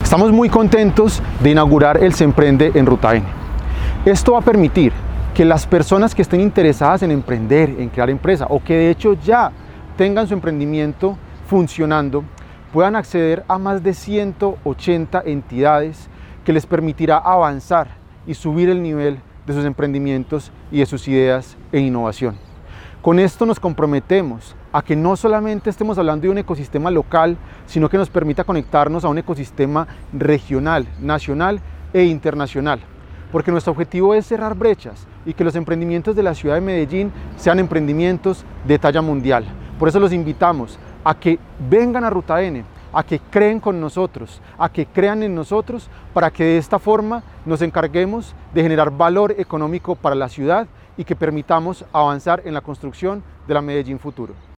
Estamos muy contentos de inaugurar el Se Emprende en Ruta N. Esto va a permitir que las personas que estén interesadas en emprender, en crear empresa o que de hecho ya tengan su emprendimiento funcionando, puedan acceder a más de 180 entidades que les permitirá avanzar y subir el nivel de sus emprendimientos y de sus ideas e innovación. Con esto nos comprometemos a que no solamente estemos hablando de un ecosistema local, sino que nos permita conectarnos a un ecosistema regional, nacional e internacional. Porque nuestro objetivo es cerrar brechas y que los emprendimientos de la ciudad de Medellín sean emprendimientos de talla mundial. Por eso los invitamos a que vengan a Ruta N, a que creen con nosotros, a que crean en nosotros, para que de esta forma nos encarguemos de generar valor económico para la ciudad y que permitamos avanzar en la construcción de la Medellín futuro.